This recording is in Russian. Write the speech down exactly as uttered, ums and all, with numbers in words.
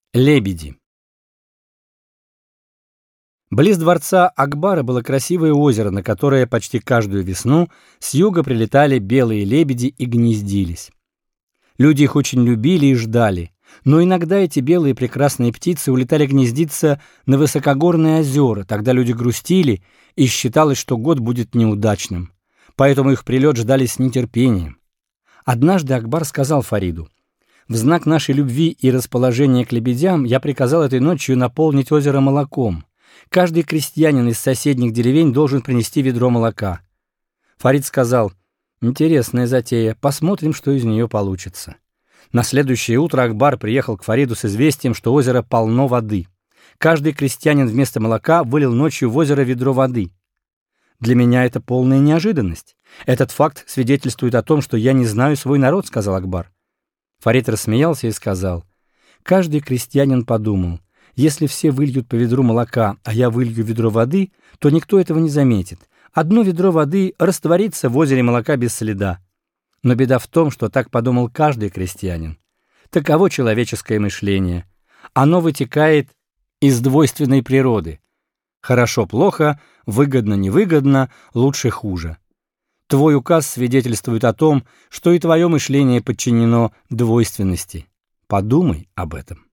Лебеди. Близ дворца Акбара было красивое озеро, на которое почти каждую весну с юга прилетали белые лебеди и гнездились. Люди их очень любили и ждали, но иногда эти белые прекрасные птицы улетали гнездиться на высокогорные озера, тогда люди грустили, и считалось, что год будет неудачным, поэтому их прилет ждали с нетерпением. Однажды Акбар сказал Фариду: «В знак нашей любви и расположения к лебедям я приказал этой ночью наполнить озеро молоком. Каждый крестьянин из соседних деревень должен принести ведро молока». Фарид сказал: «Интересная затея, посмотрим, что из нее получится». На следующее утро Акбар приехал к Фариду с известием, что озеро полно воды. Каждый крестьянин вместо молока вылил ночью в озеро ведро воды. «Для меня это полная неожиданность. Этот факт свидетельствует о том, что я не знаю свой народ», — сказал Акбар. Фарид рассмеялся и сказал: «Каждый крестьянин подумал: если все выльют по ведру молока, а я вылью ведро воды, то никто этого не заметит. Одно ведро воды растворится в озере молока без следа». Но беда в том, что так подумал каждый крестьянин. Таково человеческое мышление. Оно вытекает из двойственной природы. Хорошо-плохо, выгодно-невыгодно, лучше-хуже. Твой указ свидетельствует о том, что и твое мышление подчинено двойственности. Подумай об этом.